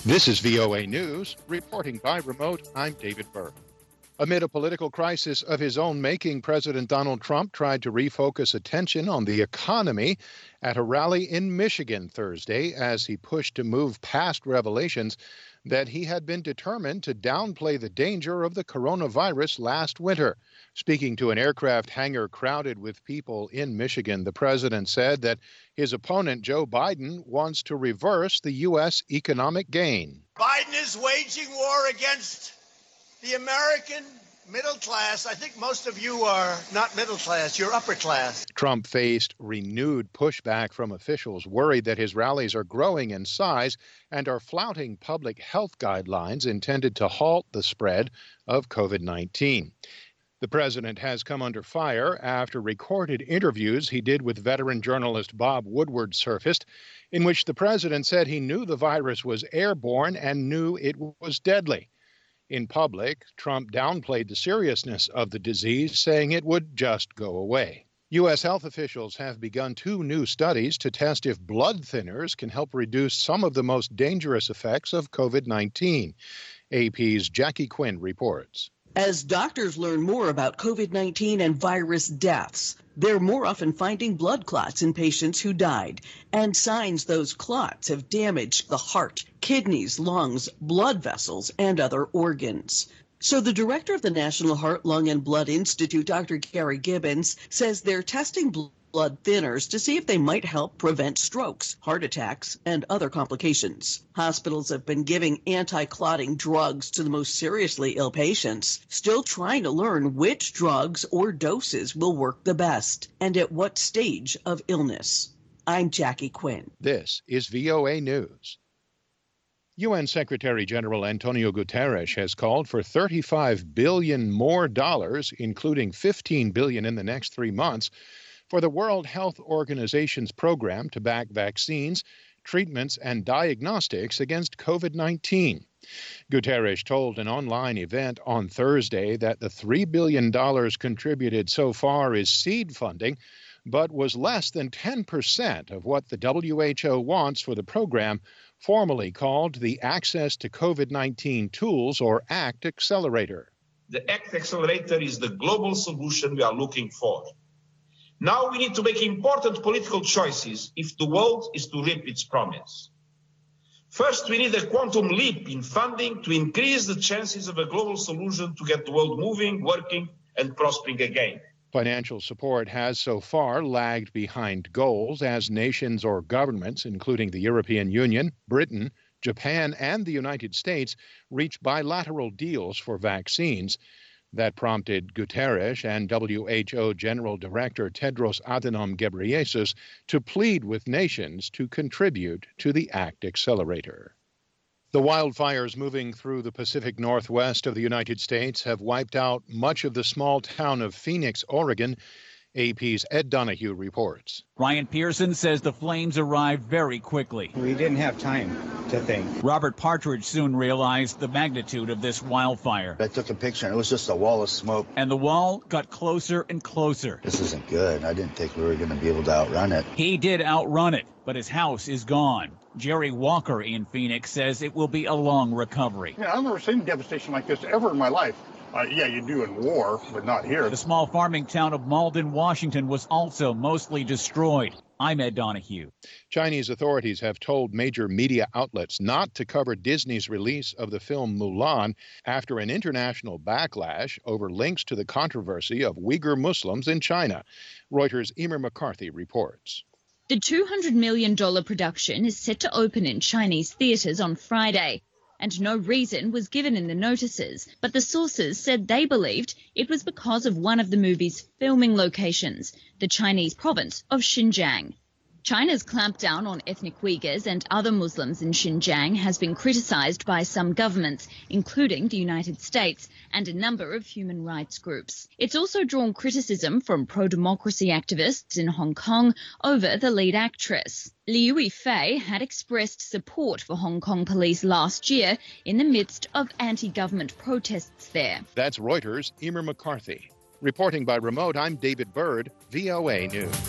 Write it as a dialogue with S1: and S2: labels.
S1: This is VOA News. Reporting by remote, I'm David Byrd. Amid a political crisis of his own making, President Donald Trump tried to refocus attention on the economy at a rally in Michigan Thursday as he pushed to move past revelations that he had been determined to downplay the danger of the coronavirus last winter. Speaking to an aircraft hangar crowded with people in Michigan, the president said that his opponent, Joe Biden, wants to reverse the U.S. economic gain.
S2: Biden is waging war against the American middle class. I think most of you are not middle class, you're upper class.
S1: Trump faced renewed pushback from officials worried that his rallies are growing in size and are flouting public health guidelines intended to halt the spread of COVID-19. The president has come under fire after recorded interviews he did with veteran journalist Bob Woodward surfaced, in which the president said he knew the virus was airborne and knew it was deadly. In public, Trump downplayed the seriousness of the disease, saying it would just go away. U.S. health officials have begun 2 new studies to test if blood thinners can help reduce some of the most dangerous effects of COVID-19. AP's Jackie Quinn reports.
S3: As doctors learn more about COVID-19 and virus deaths, they're more often finding blood clots in patients who died, and signs those clots have damaged the heart, kidneys, lungs, blood vessels, and other organs. So the director of the National Heart, Lung, and Blood Institute, Dr. Gary Gibbons, says they're testing blood thinners to see if they might help prevent strokes, heart attacks, and other complications. Hospitals have been giving anti-clotting drugs to the most seriously ill patients, still trying to learn which drugs or doses will work the best and at what stage of illness. I'm Jackie Quinn.
S1: This is VOA News. UN Secretary General Antonio Guterres has called for $35 billion more, including $15 billion in the next 3 months, for the World Health Organization's program to back vaccines, treatments, and diagnostics against COVID-19. Guterres told an online event on Thursday that the $3 billion contributed so far is seed funding, but was less than 10% of what the WHO wants for the program, formerly called the Access to COVID-19 Tools, or ACT Accelerator.
S4: The ACT Accelerator is the global solution we are looking for. Now we need to make important political choices if the world is to reap its promise. First, we need a quantum leap in funding to increase the chances of a global solution to get the world moving, working, and prospering again.
S1: Financial support has so far lagged behind goals as nations or governments, including the European Union, Britain, Japan, and the United States, reach bilateral deals for vaccines. That prompted Guterres and WHO General Director Tedros Adhanom Ghebreyesus to plead with nations to contribute to the ACT Accelerator. The wildfires moving through the Pacific Northwest of the United States have wiped out much of the small town of Phoenix, Oregon. AP's Ed Donahue reports.
S5: Ryan Pearson says the flames arrived very quickly.
S6: We didn't have time to think.
S5: Robert Partridge soon realized the magnitude of this wildfire.
S7: I took a picture and it was just a wall of smoke.
S5: And the wall got closer and closer.
S7: This isn't good. I didn't think we were going to be able to outrun it.
S5: He did outrun it, but his house is gone. Jerry Walker in Phoenix says it will be a long recovery.
S8: Yeah, I've never seen devastation like this ever in my life. Yeah, you do in war, but not here.
S5: The small farming town of Malden, Washington was also mostly destroyed. I'm Ed Donahue.
S1: Chinese authorities have told major media outlets not to cover Disney's release of the film Mulan after an international backlash over links to the controversy of Uyghur Muslims in China. Reuters' Emer McCarthy reports.
S9: The $200 million production is set to open in Chinese theaters on Friday, and no reason was given in the notices, but the sources said they believed it was because of one of the movie's filming locations, the Chinese province of Xinjiang. China's clampdown on ethnic Uyghurs and other Muslims in Xinjiang has been criticized by some governments, including the United States and a number of human rights groups. It's also drawn criticism from pro-democracy activists in Hong Kong over the lead actress. Liu Yifei had expressed support for Hong Kong police last year in the midst of anti-government protests there.
S1: That's Reuters' Emer McCarthy. Reporting by remote, I'm David Byrd, VOA News.